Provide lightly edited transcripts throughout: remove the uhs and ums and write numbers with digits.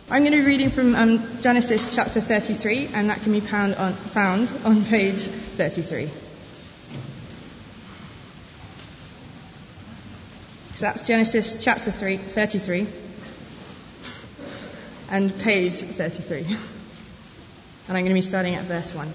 I'm going to be reading from Genesis chapter 33, and that can be found on page 33. So that's Genesis chapter 33, and page 33. And I'm going to be starting at verse 1.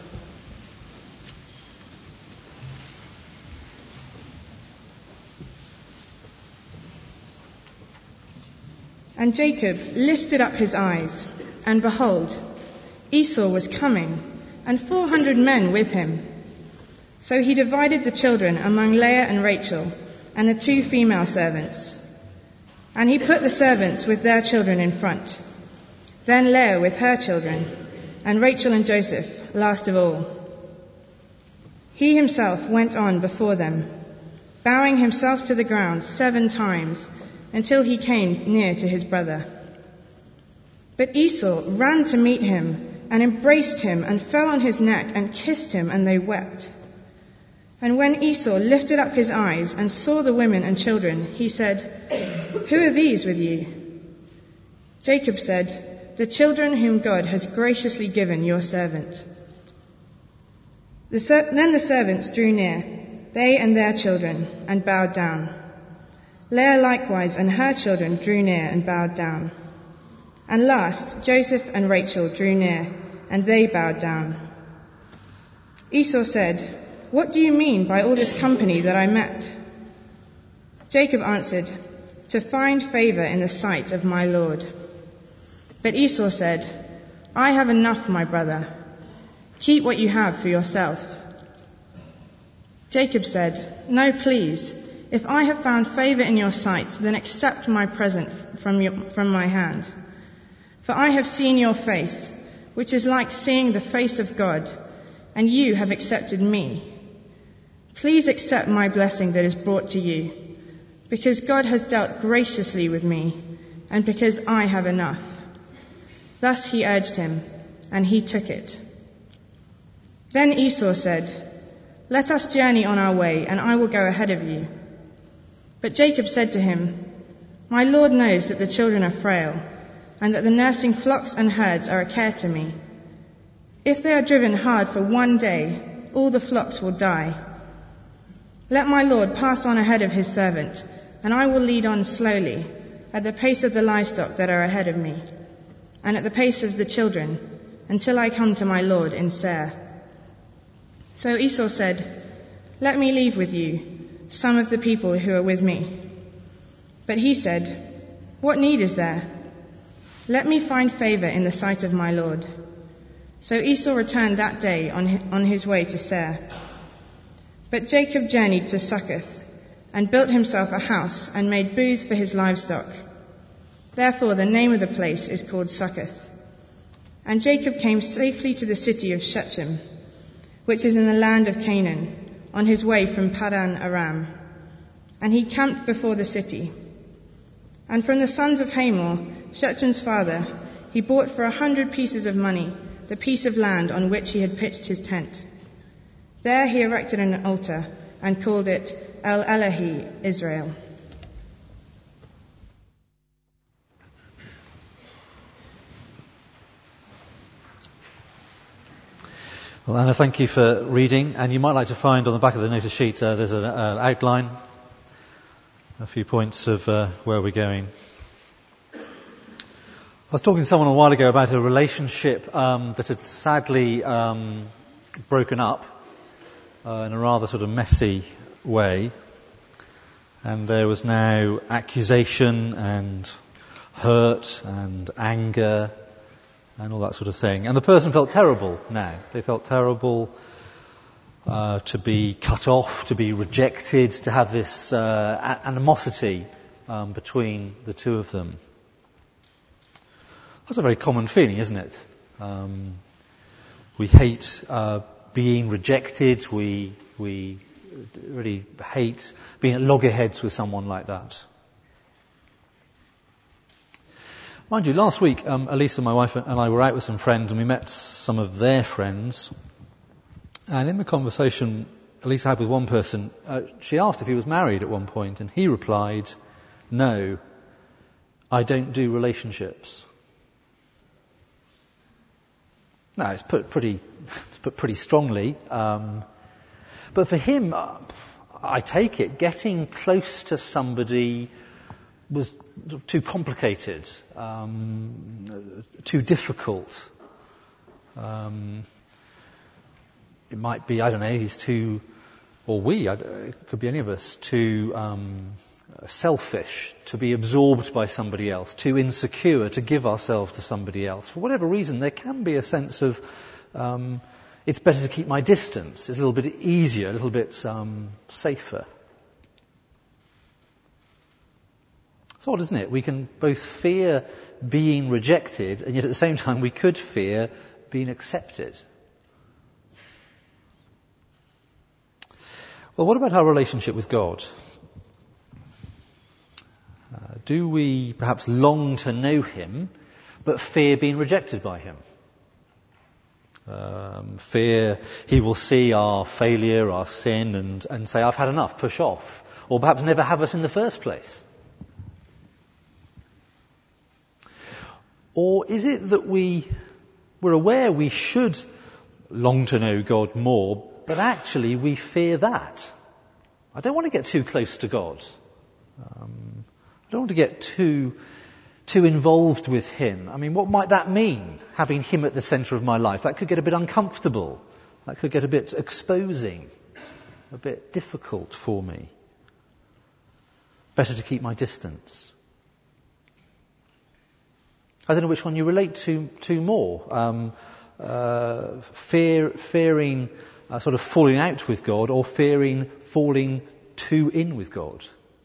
And Jacob lifted up his eyes, and behold, Esau was coming, and 400 men with him. So he divided the children among Leah and Rachel, and the 2 female servants. And he put the servants with their children in front, then Leah with her children, and Rachel and Joseph last of all. He himself went on before them, bowing himself to the ground 7 times, until he came near to his brother. But Esau ran to meet him and embraced him and fell on his neck and kissed him, and they wept. And when Esau lifted up his eyes and saw the women and children, he said, "Who are these with you?" Jacob said, "The children whom God has graciously given your servant." Then the servants drew near, they and their children, and bowed down. Leah likewise and her children drew near and bowed down. And last, Joseph and Rachel drew near, and they bowed down. Esau said, "What do you mean by all this company that I met?" Jacob answered, "To find favor in the sight of my Lord." But Esau said, "I have enough, my brother. Keep what you have for yourself." Jacob said, "No, please. If I have found favor in your sight, then accept my present from my hand. For I have seen your face, which is like seeing the face of God, and you have accepted me. Please accept my blessing that is brought to you, because God has dealt graciously with me, and because I have enough." Thus he urged him, and he took it. Then Esau said, "Let us journey on our way, and I will go ahead of you." But Jacob said to him, "My Lord knows that the children are frail, and that the nursing flocks and herds are a care to me. If they are driven hard for one day, all the flocks will die. Let my Lord pass on ahead of his servant, and I will lead on slowly, at the pace of the livestock that are ahead of me, and at the pace of the children, until I come to my Lord in Seir." So Esau said, "Let me leave with you some of the people who are with me." But he said, "What need is there? Let me find favor in the sight of my Lord." So Esau returned that day on his way to Seir. But Jacob journeyed to Succoth, and built himself a house, and made booths for his livestock. Therefore the name of the place is called Succoth. And Jacob came safely to the city of Shechem, which is in the land of Canaan, on his way from Paddan Aram. And he camped before the city. And from the sons of Hamor, Shechem's father, he bought for 100 pieces of money the piece of land on which he had pitched his tent. There he erected an altar, and called it El Elohe Israel. Well, Anna, thank you for reading. And you might like to find on the back of the notice sheet, there's an outline, a few points of where we're going. I was talking to someone a while ago about a relationship that had sadly broken up in a rather sort of messy way. And there was now accusation and hurt and anger and all that sort of thing. And the person felt terrible now. They felt terrible to be cut off, to be rejected, to have this animosity between the two of them. That's a very common feeling, isn't it? We hate being rejected. We really hate being at loggerheads with someone like that. Mind you, last week, Elisa, my wife, and I were out with some friends, and we met some of their friends. And in the conversation Elisa had with one person, she asked if he was married at one point, and he replied, "No, I don't do relationships." No, it's put pretty strongly. But for him, I take it, getting close to somebody was too complicated, too difficult. It might be, I don't know, he's too, or it could be any of us, too selfish to be absorbed by somebody else, too insecure to give ourselves to somebody else. For whatever reason, there can be a sense of it's better to keep my distance. It's a little bit easier, a little bit safer. It's odd, isn't it? We can both fear being rejected, and yet at the same time we could fear being accepted. Well, what about our relationship with God? Do we perhaps long to know him, but fear being rejected by him? Fear he will see our failure, our sin, and say, I've had enough, push off. Or perhaps never have us in the first place. Or is it that we're aware we should long to know God more, but actually we fear that? I don't want to get too close to God. I don't want to get too involved with him. I mean, what might that mean, having him at the centre of my life? That could get a bit uncomfortable. That could get a bit exposing, a bit difficult for me. Better to keep my distance. I don't know which one you relate to more. Fearing sort of falling out with God, or fearing falling too in with God.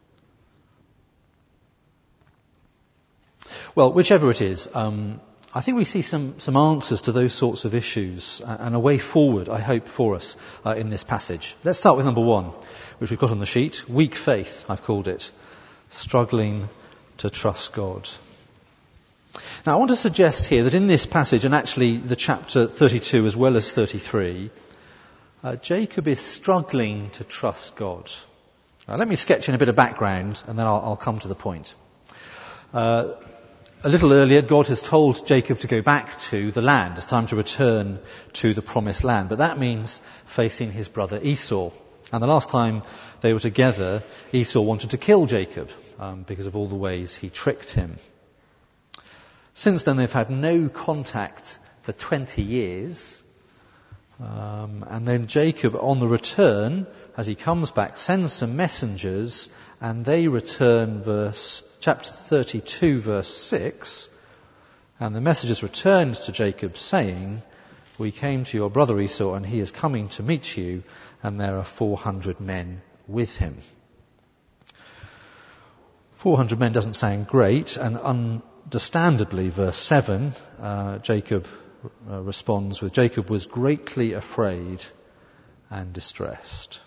Well, whichever it is, I think we see some answers to those sorts of issues and a way forward, I hope, for us in this passage. Let's start with number 1, which we've got on the sheet. Weak faith, I've called it. Struggling to trust God. Now, I want to suggest here that in this passage, and actually the chapter 32 as well as 33, Jacob is struggling to trust God. Now, let me sketch in a bit of background, and then I'll come to the point. A little earlier, God has told Jacob to go back to the land. It's time to return to the promised land. But that means facing his brother Esau. And the last time they were together, Esau wanted to kill Jacob because of all the ways he tricked him. Since then, they've had no contact for 20 years. And then Jacob, on the return, as he comes back, sends some messengers, and they return chapter 32, verse 6. And the messengers returned to Jacob, saying, we came to your brother Esau, and he is coming to meet you, and there are 400 men with him. 400 men doesn't sound great, and understandably, verse 7, Jacob responds with, Jacob was greatly afraid and distressed.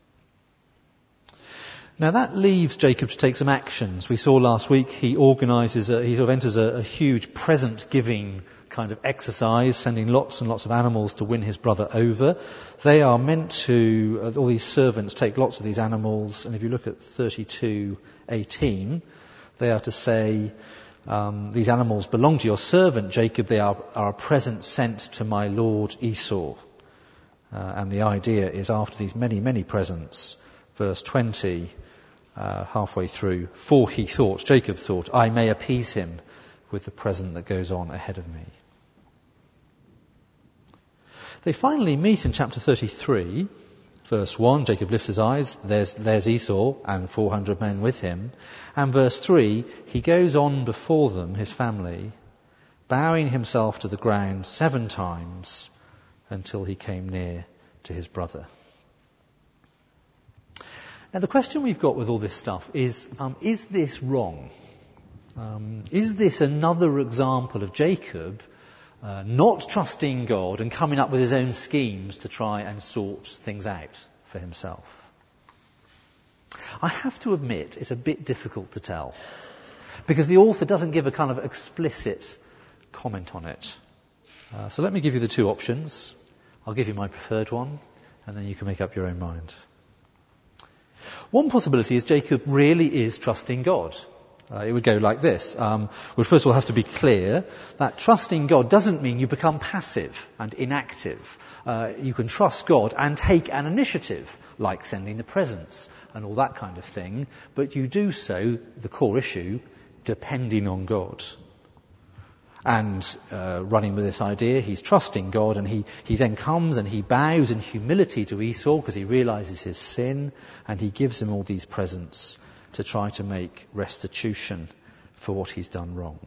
Now that leaves Jacob to take some actions. We saw last week he enters a huge present-giving kind of exercise, sending lots and lots of animals to win his brother over. They are meant to, all these servants take lots of these animals, and if you look at 32:18, they are to say, these animals belong to your servant Jacob, they are a present sent to my lord Esau. And the idea is after these many, many presents, verse 20, halfway through, for Jacob thought, I may appease him with the present that goes on ahead of me. They finally meet in chapter 33, verse 1, Jacob lifts his eyes, there's Esau and 400 men with him. And verse 3, he goes on before them, his family, bowing himself to the ground 7 times until he came near to his brother. Now the question we've got with all this stuff is this wrong? Is this another example of Jacob not trusting God and coming up with his own schemes to try and sort things out for himself? I have to admit it's a bit difficult to tell, because the author doesn't give a kind of explicit comment on it. So let me give you the 2 options. I'll give you my preferred one, and then you can make up your own mind. One possibility is Jacob really is trusting God. It would go like this. We'd first of all have to be clear that trusting God doesn't mean you become passive and inactive. You can trust God and take an initiative, like sending the presents and all that kind of thing, but you do so, the core issue, depending on God. And running with this idea, he's trusting God, and he then comes and he bows in humility to Esau because he realizes his sin, and he gives him all these presents to try to make restitution for what he's done wrong.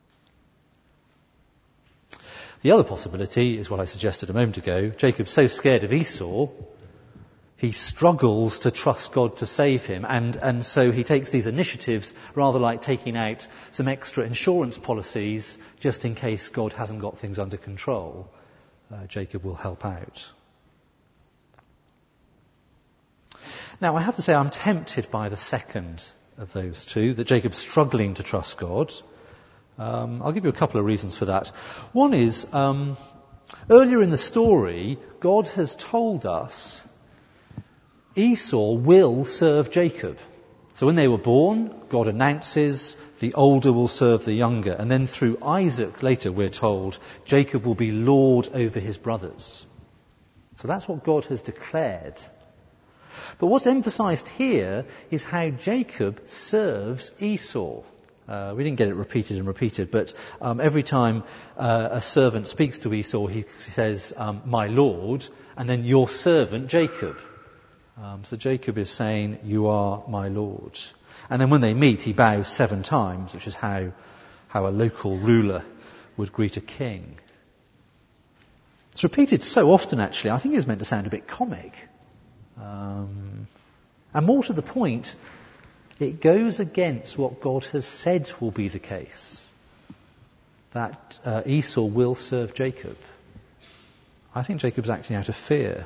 The other possibility is what I suggested a moment ago. Jacob's so scared of Esau, he struggles to trust God to save him, and so he takes these initiatives rather like taking out some extra insurance policies just in case God hasn't got things under control. Jacob will help out. Now, I have to say I'm tempted by the second of those two, that Jacob's struggling to trust God. I'll give you a couple of reasons for that. One is, earlier in the story, God has told us Esau will serve Jacob. So when they were born, God announces the older will serve the younger. And then through Isaac, later we're told, Jacob will be lord over his brothers. So that's what God has declared. But what's emphasized here is how Jacob serves Esau. We didn't get it repeated and repeated, but every time a servant speaks to Esau, he says, my lord, and then your servant Jacob. So Jacob is saying, you are my lord. And then when they meet, he bows 7 times, which is how a local ruler would greet a king. It's repeated so often, actually, I think it's meant to sound a bit comic. And more to the point, it goes against what God has said will be the case, that Esau will serve Jacob. I think Jacob's acting out of fear.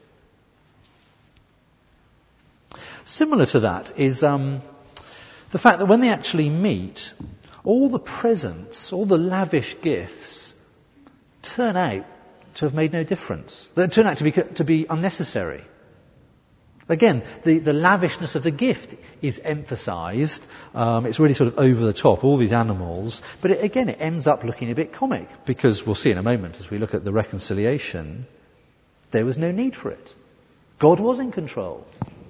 Similar to that is the fact that when they actually meet, all the presents, all the lavish gifts turn out to have made no difference. They turn out to be unnecessary. Again, the lavishness of the gift is emphasized. It's really sort of over the top, all these animals. But it ends up looking a bit comic, because we'll see in a moment as we look at the reconciliation, there was no need for it. God was in control.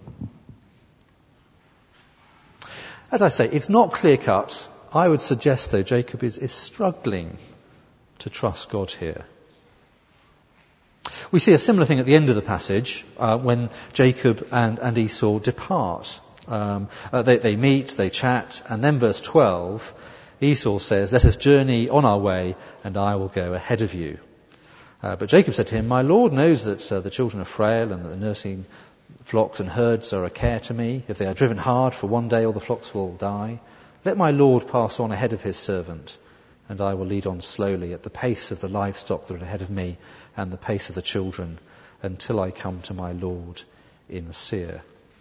As I say, it's not clear-cut. I would suggest, though, Jacob is struggling to trust God here. We see a similar thing at the end of the passage when Jacob and Esau depart. They meet, they chat, and then verse 12, Esau says, let us journey on our way, and I will go ahead of you. But Jacob said to him, my Lord knows that the children are frail, and that the nursing flocks and herds are a care to me. If they are driven hard, for one day all the flocks will die. Let my Lord pass on ahead of his servant, and I will lead on slowly at the pace of the livestock that are ahead of me and the pace of the children until I come to my Lord in Seir.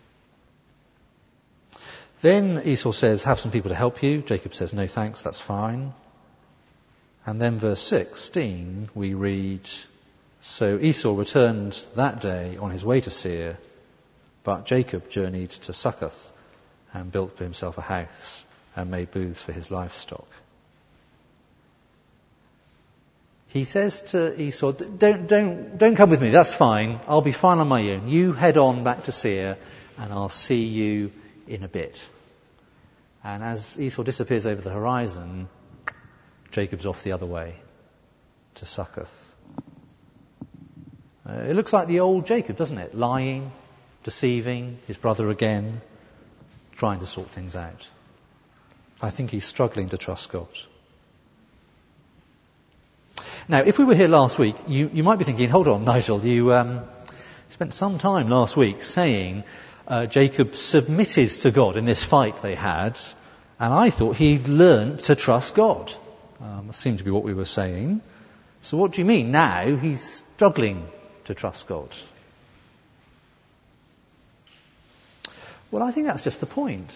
Then Esau says, have some people to help you. Jacob says, no thanks, that's fine. And then verse 16 we read, so Esau returned that day on his way to Seir, but Jacob journeyed to Succoth and built for himself a house and made booths for his livestock. He says to Esau, don't come with me, that's fine, I'll be fine on my own. You head on back to Seir and I'll see you in a bit. And as Esau disappears over the horizon, Jacob's off the other way to Succoth. It looks like the old Jacob, doesn't it? Lying, deceiving his brother again, trying to sort things out. I think he's struggling to trust God. Now, if we were here last week, you might be thinking, hold on, Nigel, you spent some time last week saying Jacob submitted to God in this fight they had, and I thought he'd learned to trust God. That seemed to be what we were saying. So what do you mean now he's struggling to trust God? Well, I think that's just the point.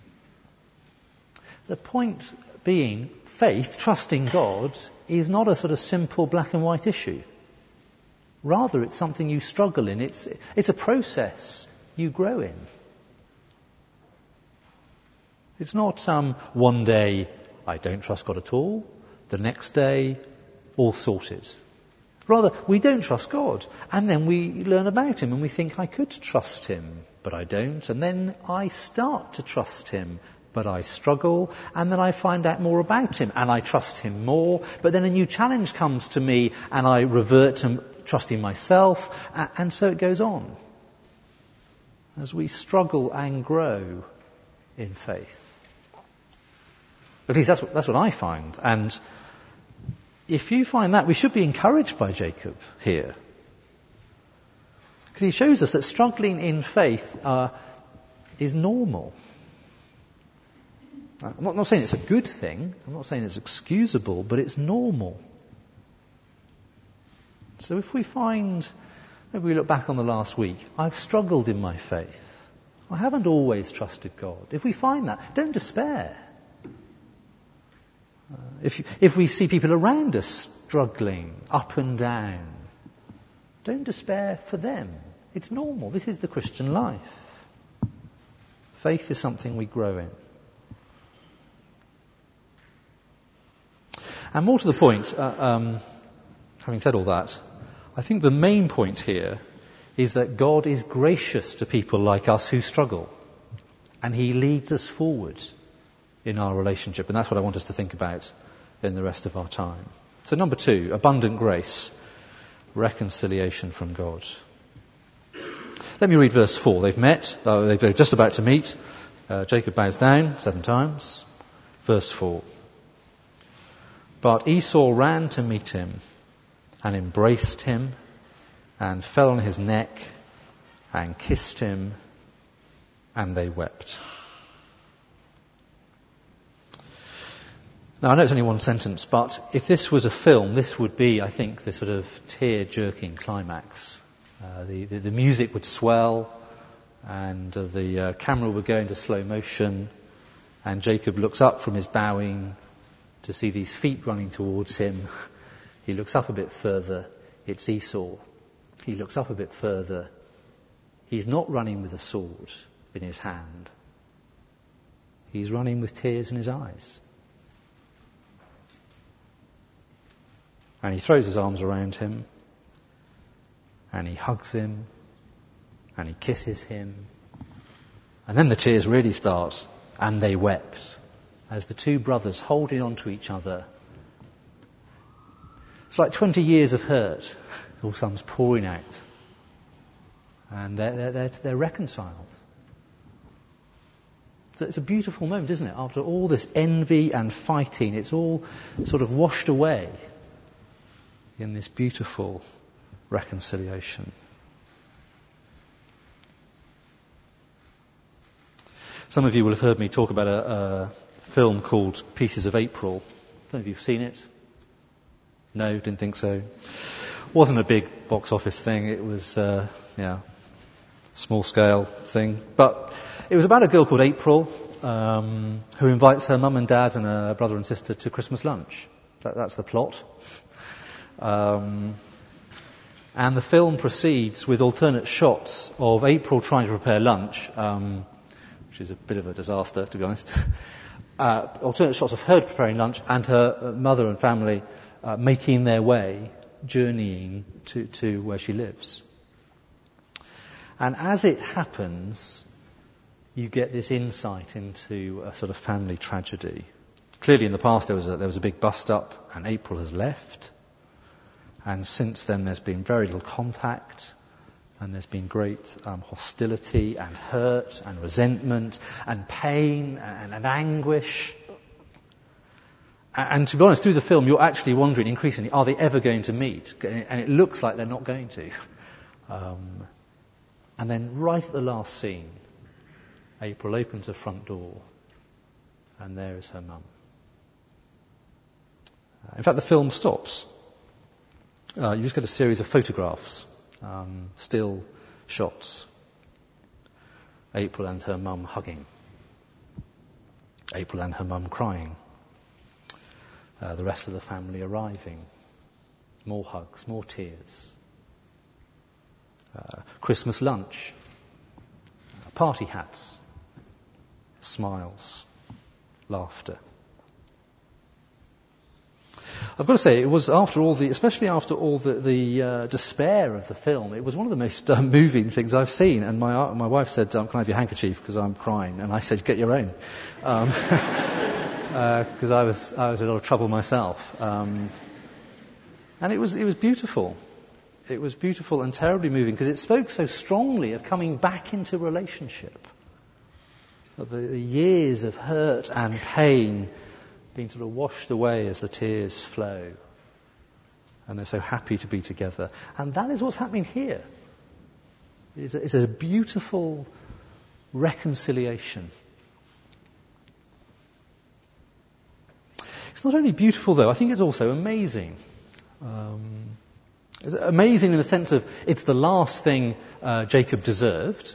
The point being, faith, trusting God, is not a sort of simple black and white issue. Rather, it's something you struggle in. It's a process you grow in. It's not one day, I don't trust God at all. The next day, all sorted. Rather, we don't trust God. And then we learn about him and we think, I could trust him, but I don't. And then I start to trust him, but I struggle. And then I find out more about him and I trust him more. But then a new challenge comes to me and I revert to trusting myself. And so it goes on. As we struggle and grow in faith. At least that's what I find. And if you find that, we should be encouraged by Jacob here. Because he shows us that struggling in faith is normal. I'm not saying it's a good thing. I'm not saying it's excusable, but it's normal. So if we find, maybe we look back on the last week, I've struggled in my faith. I haven't always trusted God. If we find that, don't despair. If we see people around us struggling up and down, don't despair for them. It's normal. This is the Christian life. Faith is something we grow in. And more to the point, having said all that, I think the main point here is that God is gracious to people like us who struggle. And he leads us forward in our relationship. And that's what I want us to think about in the rest of our time. So number 2, abundant grace, reconciliation from God. Let me read verse 4. They've met, they're just about to meet. Jacob bows down 7 times. Verse 4. But Esau ran to meet him and embraced him and fell on his neck and kissed him, and they wept. Now, I know it's only one sentence, but if this was a film, this would be, I think, the sort of tear-jerking climax. The music would swell, and the camera would go into slow motion, and Jacob looks up from his bowing to see these feet running towards him. He looks up a bit further. It's Esau. He looks up a bit further. He's not running with a sword in his hand. He's running with tears in his eyes. And he throws his arms around him, and he hugs him, and he kisses him. And then the tears really start, and they wept, as the 2 brothers holding on to each other. It's like 20 years of hurt, all comes pouring out. And they're reconciled. So it's a beautiful moment, isn't it? After all this envy and fighting, it's all sort of washed away in this beautiful reconciliation. Some of you will have heard me talk about a film called Pieces of April. I don't know if you've seen it. No, didn't think so. Wasn't a big box office thing. It was, small scale thing. But it was about a girl called April who invites her mum and dad and her brother and sister to Christmas lunch. That's the plot. And the film proceeds with alternate shots of April trying to prepare lunch, which is a bit of a disaster, to be honest. Alternate shots of her preparing lunch and her mother and family making their way, journeying to where she lives. And as it happens, you get this insight into a sort of family tragedy. Clearly in the past there was a big bust-up, and April has left. And since then there's been very little contact, and there's been great hostility and hurt and resentment and pain and anguish. And to be honest, through the film you're actually wondering increasingly, are they ever going to meet? And it looks like they're not going to. And then right at the last scene, April opens her front door, and there is her mum. In fact, the film stops. You just get a series of photographs, still shots. April and her mum hugging. April and her mum crying. The rest of the family arriving. More hugs, more tears. Christmas lunch. Party hats. Smiles. laughter. I've got to say, it was especially after all the despair of the film, it was one of the most moving things I've seen. And my wife said, "Can I have your handkerchief because I'm crying?" And I said, "Get your own," because I was in a lot of trouble myself. And it was beautiful. It was beautiful and terribly moving because it spoke so strongly of coming back into relationship. Of the years of hurt and pain being sort of washed away as the tears flow. And they're so happy to be together. And that is what's happening here. It's a beautiful reconciliation. It's not only beautiful, though, I think it's also amazing. It's amazing in the sense of it's the last thing Jacob deserved.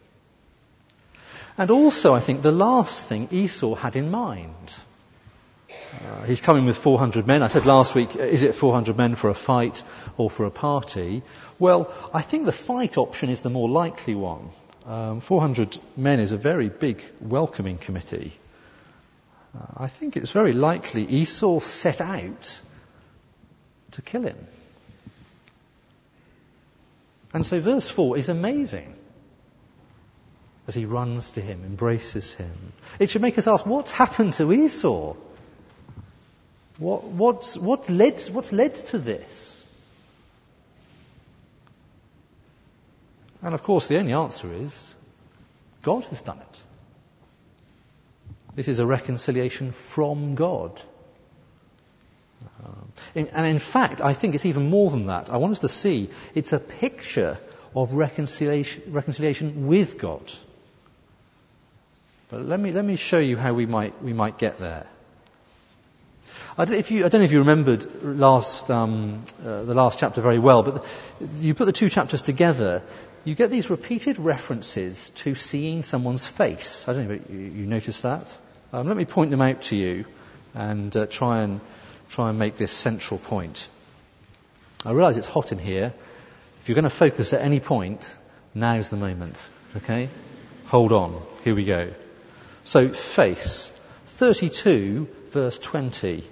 And also, I think, the last thing Esau had in mind. He's coming with 400 men. I said last week, is it 400 men for a fight or for a party? Well, I think the fight option is the more likely one. 400 men is a very big welcoming committee. I think it's very likely Esau set out to kill him. And so verse 4 is amazing. As he runs to him, embraces him. It should make us ask, what's happened to Esau? What's led to this? And of course the only answer is, God has done it. This is a reconciliation from God. And in fact, I think it's even more than that. I want us to see it's a picture of reconciliation with God. But let me show you how we might get there. I don't know if you remembered the last chapter very well, but you put the two chapters together, you get these repeated references to seeing someone's face. I don't know if you noticed that. Let me point them out to you and try and make this central point. I realise it's hot in here. If you're going to focus at any point, now's the moment. Okay? Hold on. Here we go. So, face. 32, verse 20.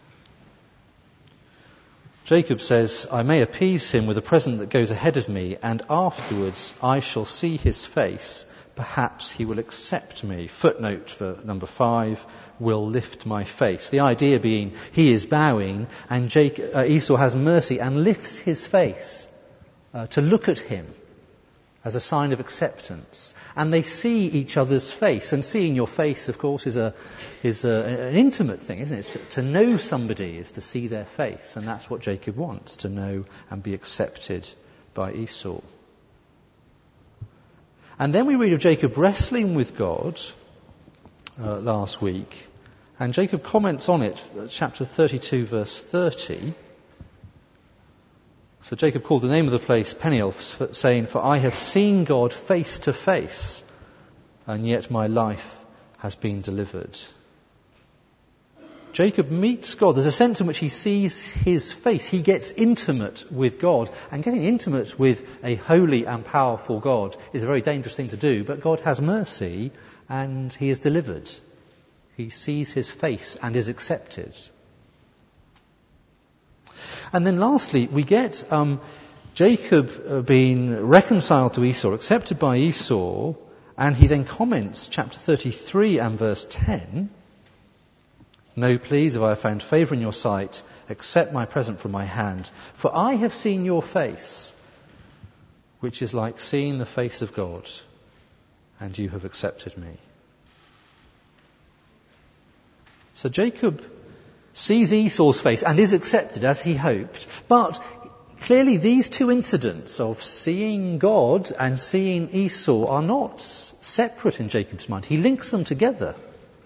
Jacob says, I may appease him with a present that goes ahead of me, and afterwards I shall see his face. Perhaps he will accept me. Footnote for number 5, will lift my face. The idea being he is bowing, and Esau has mercy and lifts his face to look at him as a sign of acceptance. And they see each other's face. And seeing your face, of course, is an intimate thing, isn't it? To know somebody is to see their face. And that's what Jacob wants, to know and be accepted by Esau. And then we read of Jacob wrestling with God last week. And Jacob comments on it, chapter 32, verse 30. So Jacob called the name of the place Peniel, saying, For I have seen God face to face, and yet my life has been delivered. Jacob meets God. There's a sense in which he sees his face. He gets intimate with God. And getting intimate with a holy and powerful God is a very dangerous thing to do. But God has mercy, and he is delivered. He sees his face and is accepted. And then lastly, we get Jacob being reconciled to Esau, accepted by Esau, and he then comments, chapter 33 and verse 10, No, please, if I have found favour in your sight, accept my present from my hand. For I have seen your face, which is like seeing the face of God, and you have accepted me. So Jacob sees Esau's face and is accepted as he hoped. But clearly these two incidents of seeing God and seeing Esau are not separate in Jacob's mind. He links them together.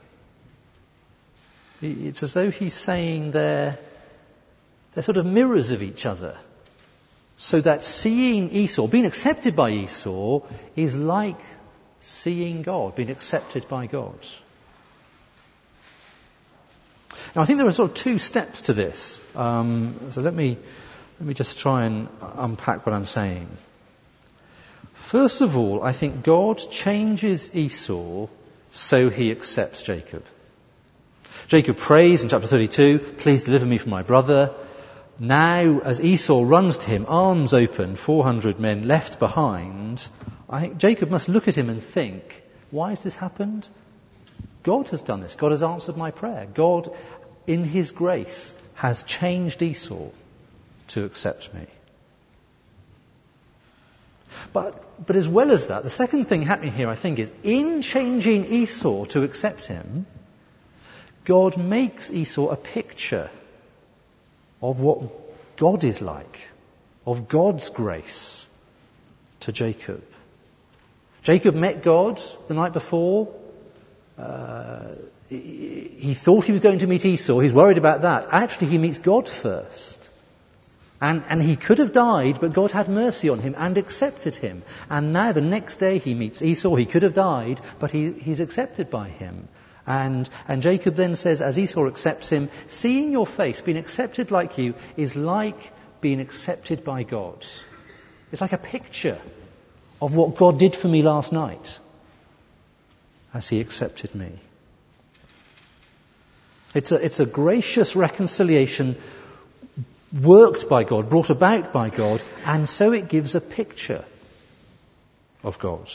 It's as though he's saying they're sort of mirrors of each other. So that seeing Esau, being accepted by Esau, is like seeing God, being accepted by God. Now, I think there are sort of two steps to this. So let me just try and unpack what I'm saying. First of all, I think God changes Esau so he accepts Jacob. Jacob prays in chapter 32, please deliver me from my brother. Now, as Esau runs to him, arms open, 400 men left behind, I think Jacob must look at him and think, why has this happened? God has done this. God has answered my prayer. God, in his grace, has changed Esau to accept me. But as well as that, the second thing happening here, I think, is in changing Esau to accept him, God makes Esau a picture of what God is like, of God's grace to Jacob. Jacob met God the night before. He thought he was going to meet Esau. He's worried about that. Actually, he meets God first. And he could have died, but God had mercy on him and accepted him. And now the next day he meets Esau. He could have died, but he's accepted by him. And Jacob then says, as Esau accepts him, seeing your face, being accepted like you, is like being accepted by God. It's like a picture of what God did for me last night as he accepted me. It's a gracious reconciliation worked by God, brought about by God, and so it gives a picture of God.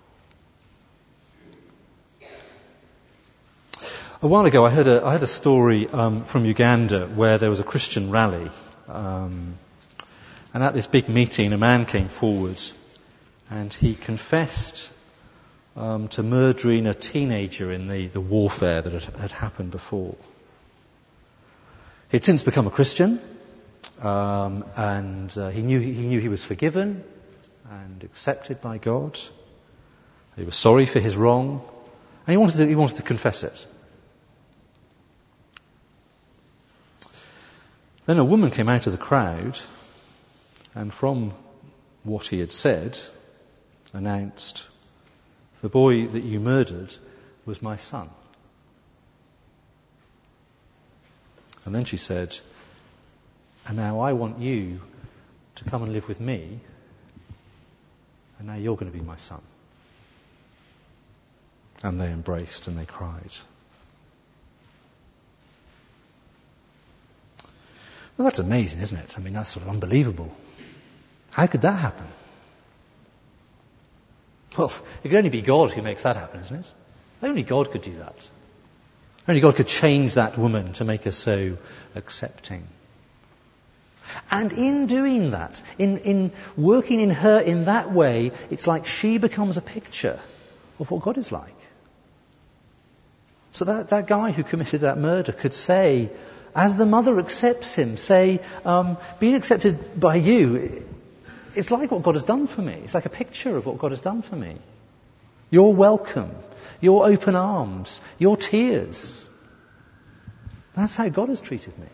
A while ago, I heard a story from Uganda where there was a Christian rally, and at this big meeting, a man came forward, and he confessed to murdering a teenager in the warfare that had happened before. He'd since become a Christian, and he knew he was forgiven and accepted by God. He was sorry for his wrong, and he wanted to confess it. Then a woman came out of the crowd, and from what he had said, announced, "The boy that you murdered was my son." And then she said, "And now I want you to come and live with me, and now you're going to be my son." And they embraced and they cried. Well, that's amazing, isn't it? I mean, that's sort of unbelievable. How could that happen? Well, it could only be God who makes that happen, isn't it? Only God could do that. Only God could change that woman to make her so accepting. And in doing that, in working in her in that way, it's like she becomes a picture of what God is like. So that guy who committed that murder could say, as the mother accepts him, say, being accepted by you, it's like what God has done for me. It's like a picture of what God has done for me. Your welcome, your open arms, your tears. That's how God has treated me.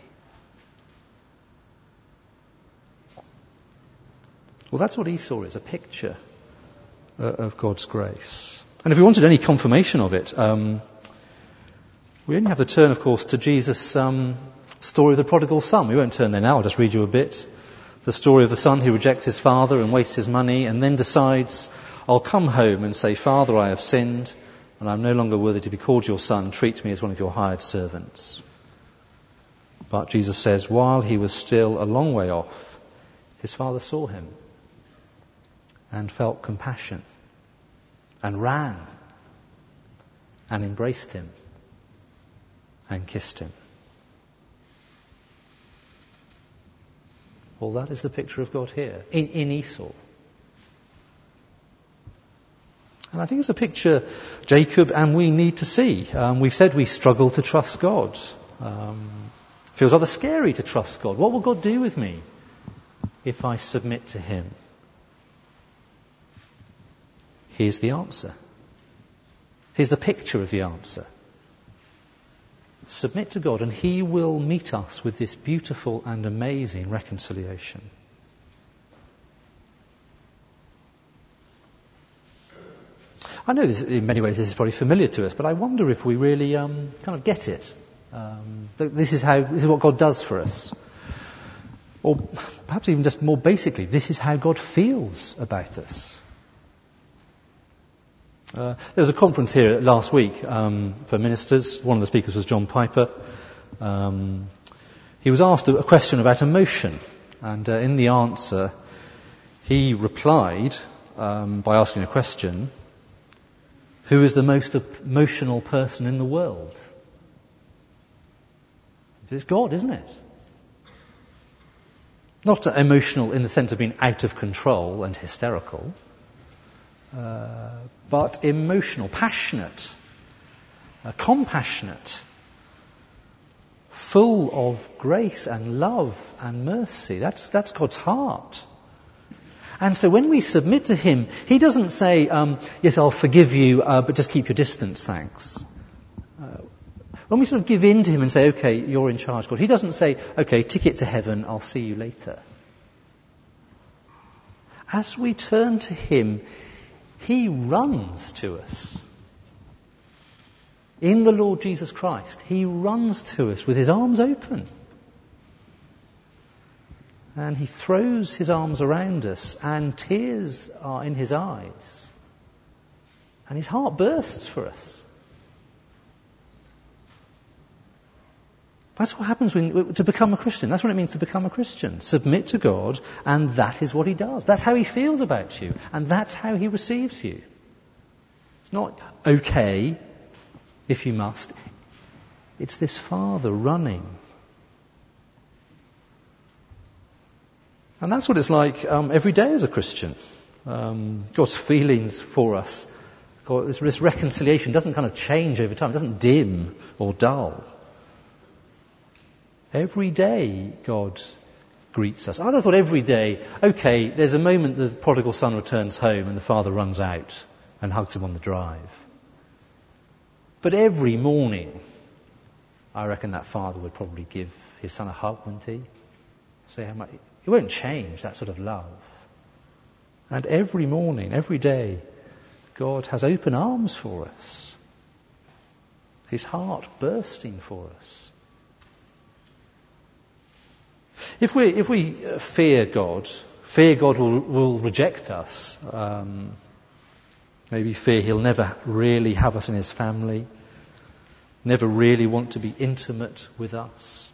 Well, that's what Esau is, a picture of God's grace. And if we wanted any confirmation of it, we only have to turn, of course, to Jesus' story of the prodigal son. We won't turn there now, I'll just read you a bit. The story of the son who rejects his father and wastes his money and then decides, I'll come home and say, Father, I have sinned and I'm no longer worthy to be called your son. Treat me as one of your hired servants. But Jesus says, while he was still a long way off, his father saw him and felt compassion and ran and embraced him and kissed him. Well, that is the picture of God here, in Esau. And I think it's a picture Jacob and we need to see. We've said we struggle to trust God. Feels rather scary to trust God. What will God do with me if I submit to him? Here's the answer. Here's the picture of the answer. Submit to God and he will meet us with this beautiful and amazing reconciliation. I know this, in many ways this is probably familiar to us, but I wonder if we really kind of get it. This is what God does for us. Or perhaps even just more basically, this is how God feels about us. There was a conference here last week for ministers. One of the speakers was John Piper. He was asked a question about emotion, and in the answer he replied by asking a question: who is the most emotional person in the world? It's God, isn't it? Not emotional in the sense of being out of control and hysterical, but emotional, passionate, compassionate, full of grace and love and mercy. That's God's heart. And so when we submit to him, he doesn't say, yes, I'll forgive you, but just keep your distance, thanks. When we sort of give in to him and say, okay, you're in charge, God, he doesn't say, okay, ticket to heaven, I'll see you later. As we turn to him, he runs to us. In the Lord Jesus Christ, he runs to us with his arms open. And he throws his arms around us, and tears are in his eyes. And his heart bursts for us. That's what happens to become a Christian. That's what it means to become a Christian. Submit to God, and that is what he does. That's how he feels about you, and that's how he receives you. It's not okay, if you must. It's this Father running. And that's what it's like every day as a Christian. God's feelings for us, this reconciliation doesn't kind of change over time. It doesn't dim or dull. Every day God greets us. I thought every day, okay, there's a moment the prodigal son returns home and the father runs out and hugs him on the drive. But every morning, I reckon that father would probably give his son a hug, wouldn't he? Say how much. It won't change, that sort of love. And every morning, every day, God has open arms for us. His heart bursting for us. If we fear God will reject us. Maybe fear he'll never really have us in his family, never really want to be intimate with us.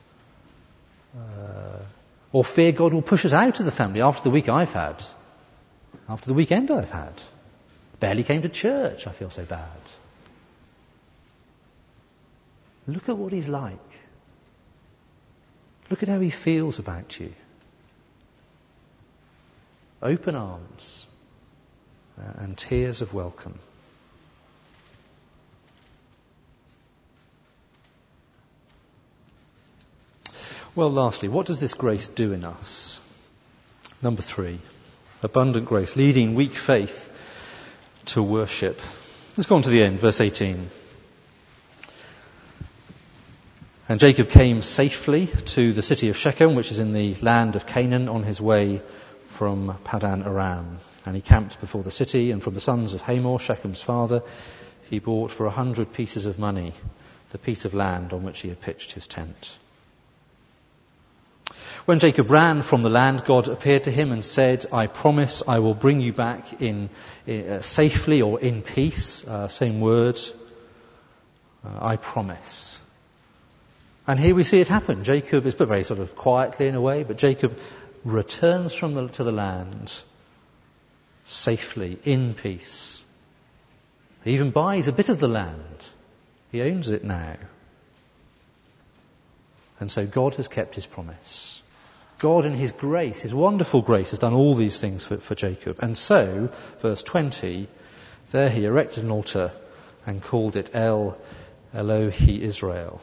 Or fear God will push us out of the family after the week I've had, after the weekend I've had. Barely came to church, I feel so bad. Look at what he's like. Look at how he feels about you. Open arms and tears of welcome. Well, lastly, what does this grace do in us? Number 3, abundant grace, leading weak faith to worship. Let's go on to the end, verse 18. And Jacob came safely to the city of Shechem, which is in the land of Canaan, on his way from Paddan Aram. And he camped before the city, and from the sons of Hamor, Shechem's father, he bought for 100 pieces of money the piece of land on which he had pitched his tent. When Jacob ran from the land, God appeared to him and said, I promise I will bring you back in safely or in peace. Same words. I promise. And here we see it happen. Jacob is put very sort of quietly in a way, but Jacob returns to the land safely, in peace. He even buys a bit of the land. He owns it now. And so God has kept his promise. God in his grace, his wonderful grace, has done all these things for Jacob. And so, verse 20, there he erected an altar and called it El Elohe Israel.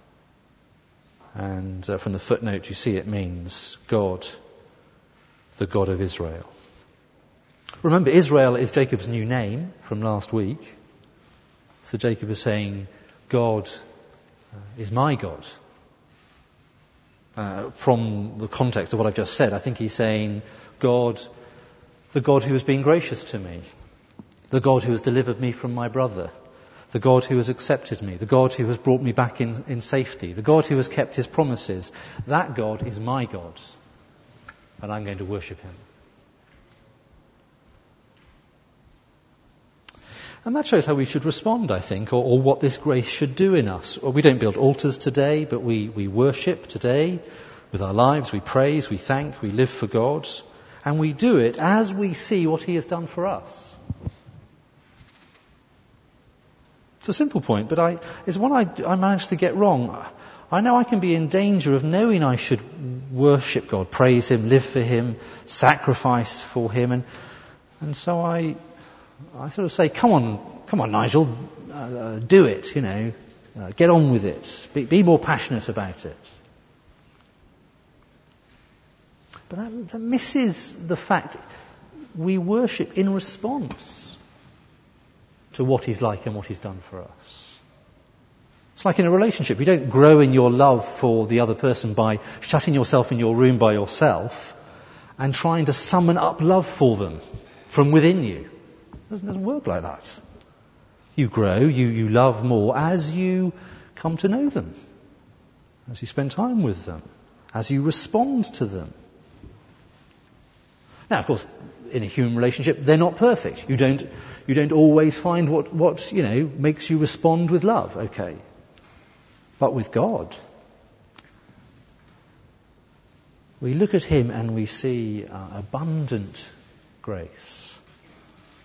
And from the footnote you see it means God, the God of Israel. Remember, Israel is Jacob's new name from last week. So Jacob is saying, God is my God. From the context of what I've just said, I think he's saying, God, the God who has been gracious to me, the God who has delivered me from my brother, the God who has accepted me, the God who has brought me back in safety, the God who has kept his promises, that God is my God, and I'm going to worship him. And that shows how we should respond, I think, or what this grace should do in us. Or we don't build altars today, but we worship today with our lives. We praise, we thank, we live for God. And we do it as we see what he has done for us. It's a simple point, but it's one I managed to get wrong. I know I can be in danger of knowing I should worship God, praise him, live for him, sacrifice for him. And so I sort of say, come on, Nigel, do it, get on with it, be more passionate about it. But that misses the fact we worship in response to what he's like and what he's done for us. It's like in a relationship. You don't grow in your love for the other person by shutting yourself in your room by yourself and trying to summon up love for them from within you. It doesn't work like that. You grow, you love more as you come to know them, as you spend time with them, as you respond to them. Now, of course, in a human relationship, they're not perfect. You don't always find what makes you respond with love, okay. But with God, we look at him and we see abundant grace.